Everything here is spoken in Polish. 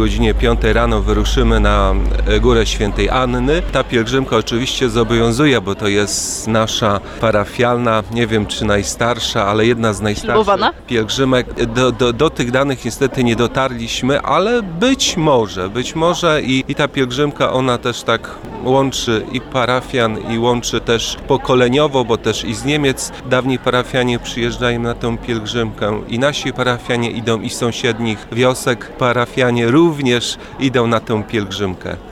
godzinie 5 rano wyruszymy na Górę Świętej Anny. Ta pielgrzymka oczywiście zobowiązuje, bo to jest nasza parafialna, nie wiem czy najstarsza, ale jedna z najstarszych pielgrzymek. Do tych danych niestety nie dotarliśmy, ale być może i ta pielgrzymka, ona też tak łączy i parafian, i łączy też pokoleniowo, bo też i z Niemiec dawni parafianie przyjeżdżają na tę pielgrzymkę i nasi parafianie idą i z sąsiednich wiosek parafianie również idą na tę pielgrzymkę.